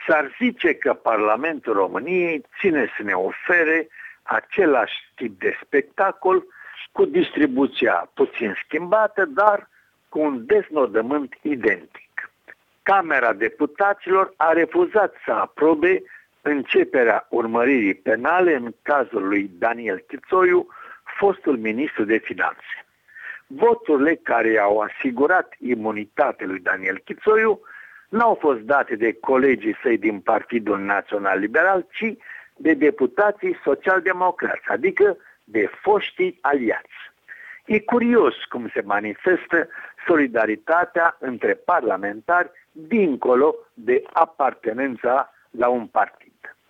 S-ar zice că Parlamentul României ține să ne ofere același tip de spectacol cu distribuția puțin schimbată, dar cu un deznodământ identic. Camera Deputaților a refuzat să aprobe începerea urmăririi penale în cazul lui Daniel Chițoiu, fostul ministru de Finanțe. Voturile care au asigurat imunitatea lui Daniel Chițoiu n-au fost date de colegii săi din Partidul Național Liberal, ci de deputații social-democrați, adică de foștii aliați. E curios cum se manifestă solidaritatea între parlamentari dincolo de apartenența la un partid.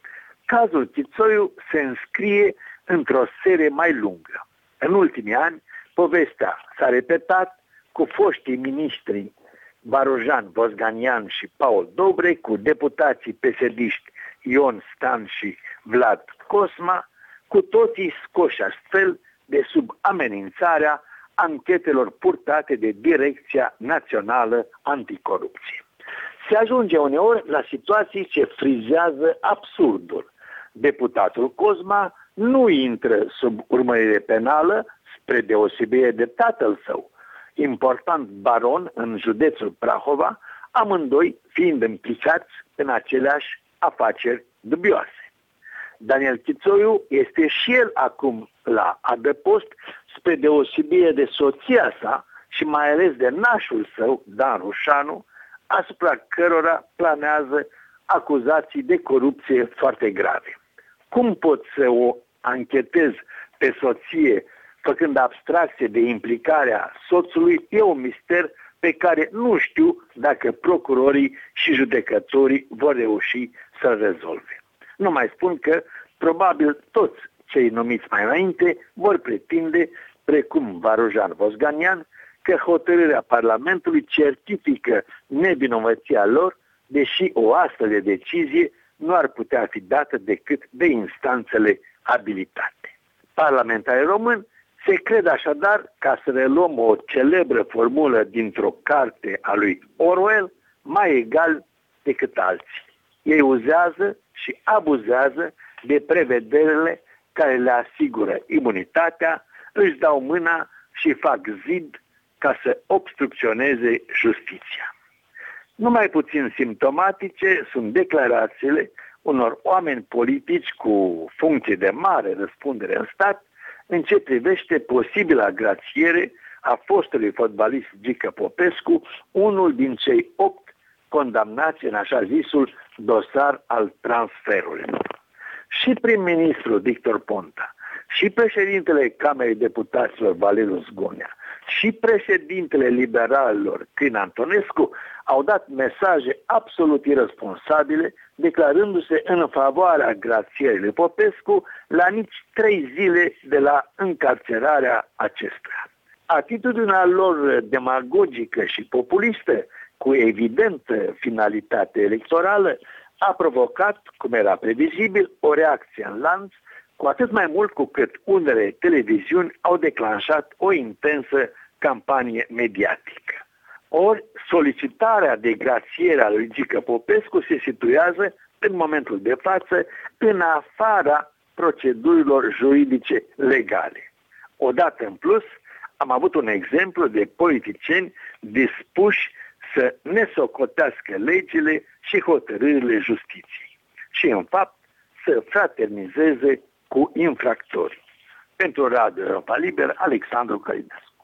Cazul Chițoiu se înscrie într-o serie mai lungă. În ultimii ani, povestea s-a repetat cu foștii ministri Barojan Vosganian și Paul Dobre, cu deputații PSD-ști Ion Stan și Vlad Cosma, cu toții scoși astfel de sub amenințarea anchetelor purtate de Direcția Națională Anticorupție. Se ajunge uneori la situații ce frizează absurdul. Deputatul Cosma nu intră sub urmărire penală, spre deosebire de tatăl său, important baron în județul Prahova, amândoi fiind implicați în aceleași afaceri dubioase. Daniel Chițoiu este și el acum la adăpost, spre deosebire de soția sa și mai ales de nașul său, Dan Rușanu, asupra cărora planează acuzații de corupție foarte grave. Cum pot să o anchetez pe soție făcând abstracție de implicarea soțului, e un mister pe care nu știu dacă procurorii și judecătorii vor reuși să-l rezolve. Nu mai spun că probabil toți cei numiți mai înainte vor pretinde, precum Varojan Vosganian, că hotărârea Parlamentului certifică nevinovăția lor, deși o astfel de decizie nu ar putea fi dată decât de instanțele abilitate. Parlamentarii români se cred așadar, ca să reluăm o celebră formulă dintr-o carte a lui Orwell, mai egal decât alții. Ei uzează și abuzează de prevederile care le asigură imunitatea, își dau mâna și fac zid ca să obstrucționeze justiția. Numai puțin simptomatice sunt declarațiile unor oameni politici cu funcție de mare răspundere în stat în ce privește posibila grațiere a fostului fotbalist Gică Popescu, unul din cei 8 condamnați în așa zisul dosar al transferurilor. Și prim-ministrul Victor Ponta, și președintele Camerei Deputaților Valeriu Zgonea, și președintele liberalilor Crin Antonescu au dat mesaje absolut irresponsabile, declarându-se în favoarea grațierii lui Popescu la nici 3 zile de la încarcerarea acestuia. Atitudinea lor demagogică și populistă, cu evidentă finalitate electorală, a provocat, cum era previzibil, o reacție în lanț, cu atât mai mult cu cât unele televiziuni au declanșat o intensă campanie mediatică. Ori solicitarea de grațiere a lui Gică Popescu se situează în momentul de față în afara procedurilor juridice legale. Odată în plus, am avut un exemplu de politicieni dispuși să nesocotească legile și hotărârile justiției și, în fapt, să fraternizeze cu infractorii. Pentru Radio Europa Liberă, Alexandru Călinescu.